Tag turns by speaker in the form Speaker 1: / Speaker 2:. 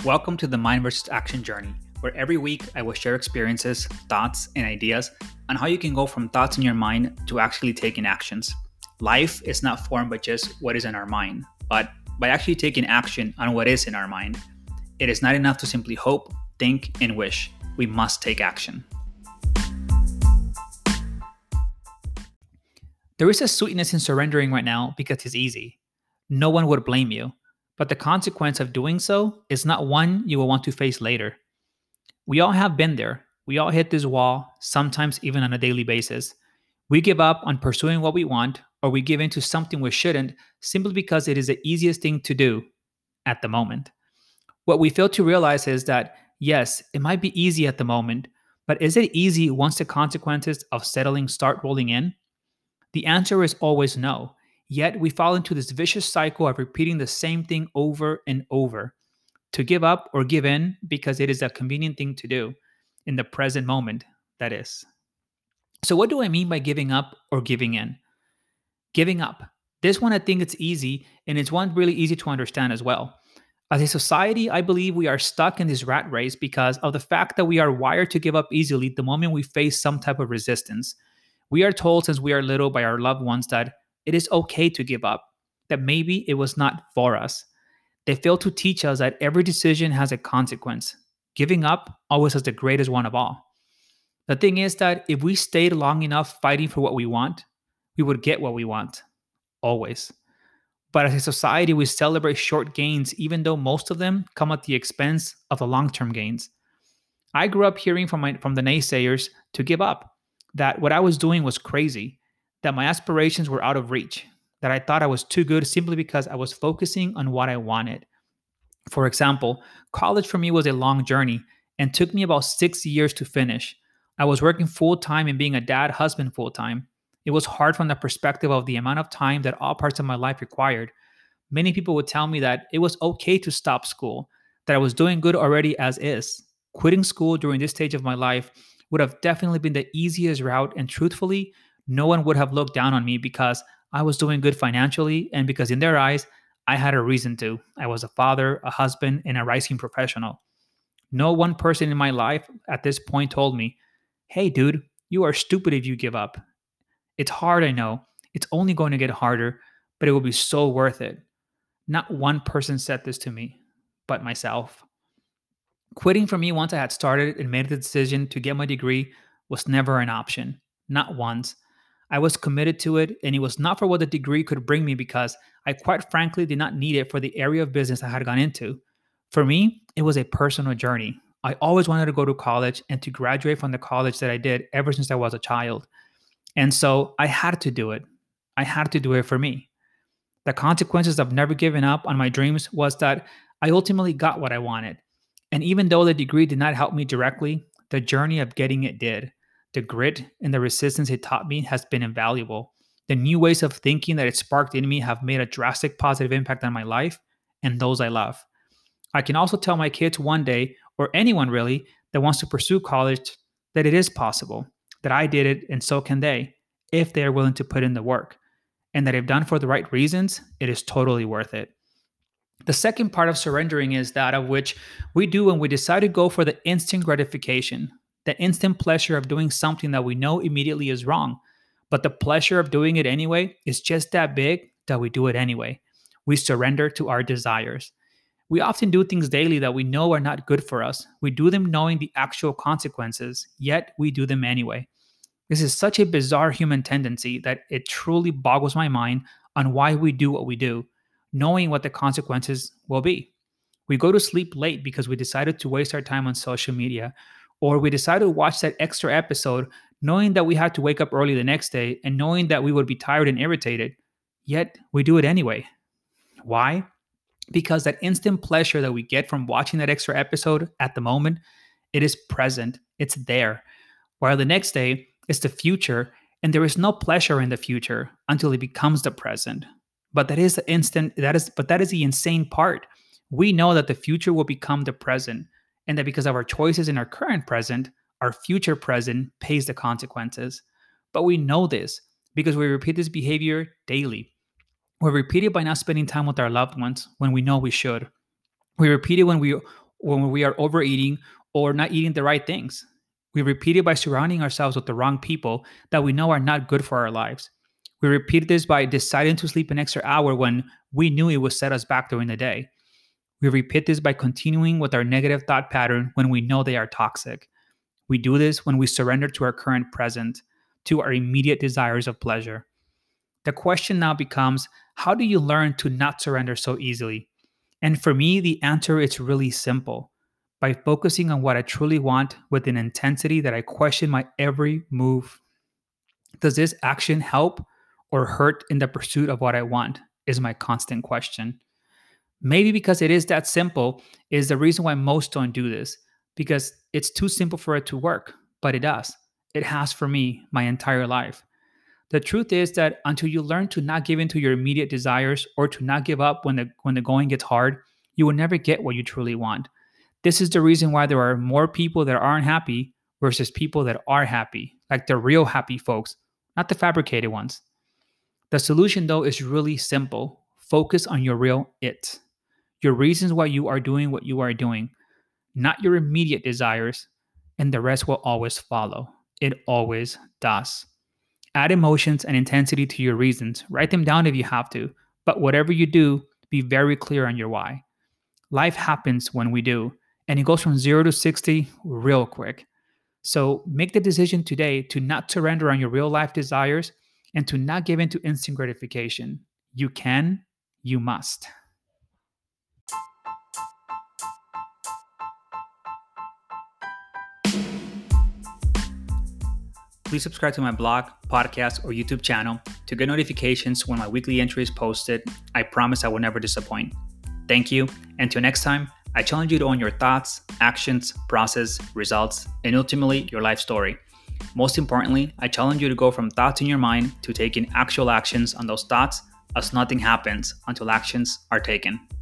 Speaker 1: Welcome to the Mind vs. Action journey, where every week I will share experiences, thoughts, and ideas on how you can go from thoughts in your mind to actually taking actions. Life is not formed by just what is in our mind, but by actually taking action on what is in our mind. It is not enough to simply hope, think, and wish. We must take action. There is a sweetness in surrendering right now because it's easy. No one would blame you, but the consequence of doing so is not one you will want to face later. We all have been there. We all hit this wall, sometimes even on a daily basis. We give up on pursuing what we want, or we give in to something we shouldn't simply because it is the easiest thing to do at the moment. What we fail to realize is that, yes, it might be easy at the moment, but is it easy once the consequences of settling start rolling in? The answer is always no. Yet we fall into this vicious cycle of repeating the same thing over and over to give up or give in because it is a convenient thing to do in the present moment, that is. So, what do I mean by giving up or giving in? Giving up. This one, I think it's easy, and it's one really easy to understand as well. As a society, I believe we are stuck in this rat race because of the fact that we are wired to give up easily the moment we face some type of resistance. We are told since we are little by our loved ones that it is okay to give up, that maybe it was not for us. They fail to teach us that every decision has a consequence. Giving up always has the greatest one of all. The thing is that if we stayed long enough fighting for what we want, we would get what we want, always. But as a society, we celebrate short gains, even though most of them come at the expense of the long term gains. I grew up hearing from the naysayers to give up, that what I was doing was crazy, that my aspirations were out of reach, that I thought I was too good simply because I was focusing on what I wanted. For example, college for me was a long journey and took me about 6 years to finish. I was working full time and being a dad, husband full time. It was hard from the perspective of the amount of time that all parts of my life required. Many people would tell me that it was okay to stop school, that I was doing good already as is. Quitting school during this stage of my life would have definitely been the easiest route, and truthfully, no one would have looked down on me because I was doing good financially and because in their eyes, I had a reason to. I was a father, a husband, and a rising professional. No one person in my life at this point told me, hey, dude, you are stupid if you give up. It's hard, I know. It's only going to get harder, but it will be so worth it. Not one person said this to me, but myself. Quitting for me once I had started and made the decision to get my degree was never an option, not once. I was committed to it, and it was not for what the degree could bring me because I quite frankly did not need it for the area of business I had gone into. For me, it was a personal journey. I always wanted to go to college and to graduate from the college that I did ever since I was a child. And so I had to do it. I had to do it for me. The consequences of never giving up on my dreams was that I ultimately got what I wanted. And even though the degree did not help me directly, the journey of getting it did. The grit and the resistance it taught me has been invaluable. The new ways of thinking that it sparked in me have made a drastic positive impact on my life and those I love. I can also tell my kids one day, or anyone really, that wants to pursue college, that it is possible, that I did it and so can they, if they are willing to put in the work. And that if done for the right reasons, it is totally worth it. The second part of surrendering is that of which we do when we decide to go for the instant gratification, the instant pleasure of doing something that we know immediately is wrong. But the pleasure of doing it anyway is just that big that we do it anyway. We surrender to our desires. We often do things daily that we know are not good for us. We do them knowing the actual consequences, yet we do them anyway. This is such a bizarre human tendency that it truly boggles my mind on why we do what we do, knowing what the consequences will be. We go to sleep late because we decided to waste our time on social media, or we decided to watch that extra episode knowing that we had to wake up early the next day and knowing that we would be tired and irritated, yet we do it anyway. Why? Because that instant pleasure that we get from watching that extra episode at the moment, it is present, it's there. While the next day is the future, and there is no pleasure in the future until it becomes the present. But that is the instant, that is the insane part. We know that the future will become the present, and that because of our choices in our current present, our future present pays the consequences. But we know this because we repeat this behavior daily. We repeat it by not spending time with our loved ones when we know we should. We repeat it when we when we are overeating or not eating the right things. We repeat it by surrounding ourselves with the wrong people that we know are not good for our lives. We repeat this by deciding to sleep an extra hour when we knew it would set us back during the day. We repeat this by continuing with our negative thought pattern when we know they are toxic. We do this when we surrender to our current present, to our immediate desires of pleasure. The question now becomes, how do you learn to not surrender so easily? And for me, the answer is really simple: by focusing on what I truly want with an intensity that I question my every move. Does this action help or hurt in the pursuit of what I want? Is my constant question. Maybe because it is that simple is the reason why most don't do this, because it's too simple for it to work, but it does. It has for me my entire life. The truth is that until you learn to not give in to your immediate desires or to not give up when the going gets hard, you will never get what you truly want. This is the reason why there are more people that aren't happy versus people that are happy, like the real happy folks, not the fabricated ones. The solution, though, is really simple. Focus on your real it, your reasons why you are doing what you are doing, not your immediate desires, and the rest will always follow. It always does. Add emotions and intensity to your reasons. Write them down if you have to, but whatever you do, be very clear on your why. Life happens when we do, and it goes from 0 to 60 real quick. So make the decision today to not surrender on your real life desires and to not give in to instant gratification. You can, you must. Please subscribe to my blog, podcast, or YouTube channel to get notifications when my weekly entry is posted. I promise I will never disappoint. Thank you. Until next time, I challenge you to own your thoughts, actions, process, results, and ultimately your life story. Most importantly, I challenge you to go from thoughts in your mind to taking actual actions on those thoughts, as nothing happens until actions are taken.